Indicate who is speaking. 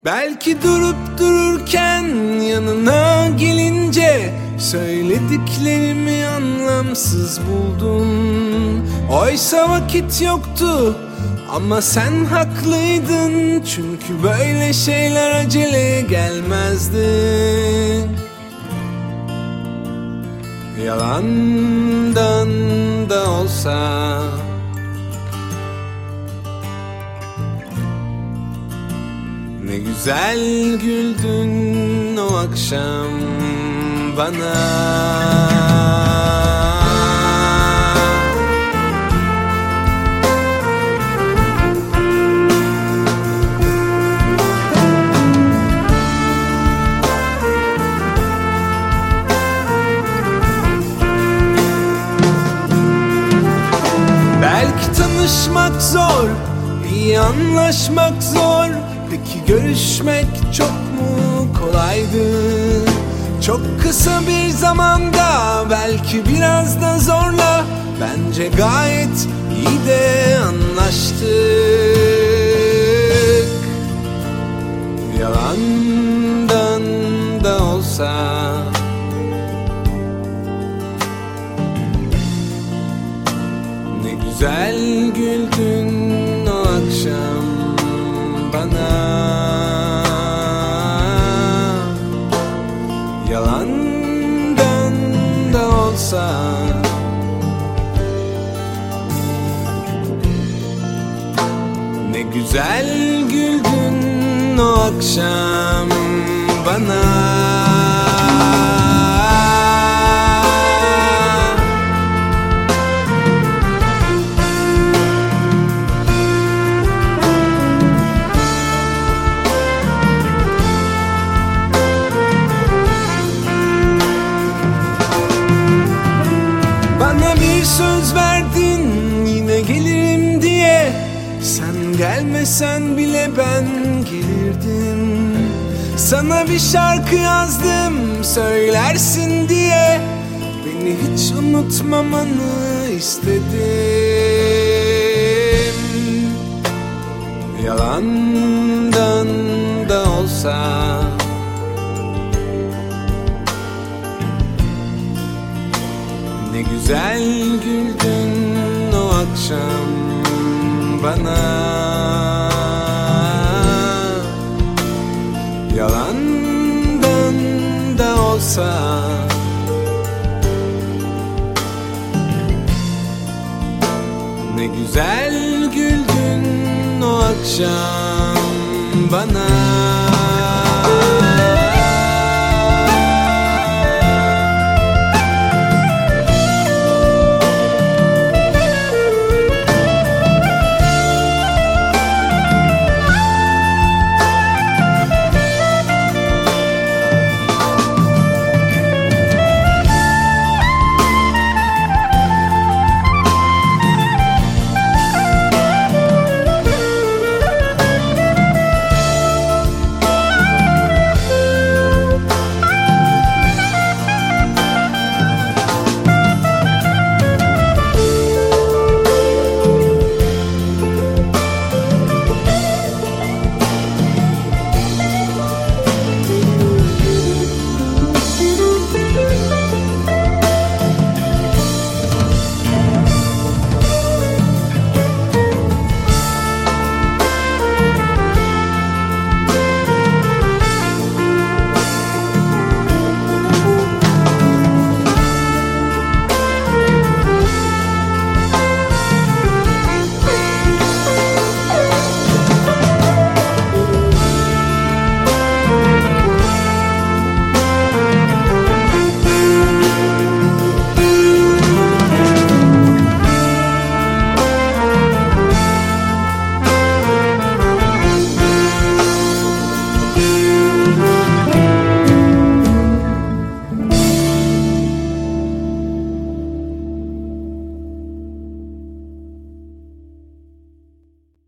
Speaker 1: Belki durup dururken yanına gelince söylediklerimi anlamsız buldun. Oysa vakit yoktu ama sen haklıydın. Çünkü böyle şeyler acele gelmezdi. Yalandan da olsa ne güzel güldün o akşam bana. Belki tanışmak zor, iyi anlaşmak zor. Peki görüşmek çok mu kolaydı? Çok kısa bir zamanda, belki biraz da zorla, bence gayet iyi de anlaştık. Yalandan da olsa ne güzel güldün o akşam bana. Yalandan da olsa ne güzel güldün o akşam bana. Bana bir söz verdin yine gelirim diye. Sen gelmesen bile ben gelirdim. Sana bir şarkı yazdım söylersin diye. Beni hiç unutmamanı istedim. Yalandan da olsa ne güzel güldün o akşam bana. Yalandan da olsa ne güzel güldün o akşam bana.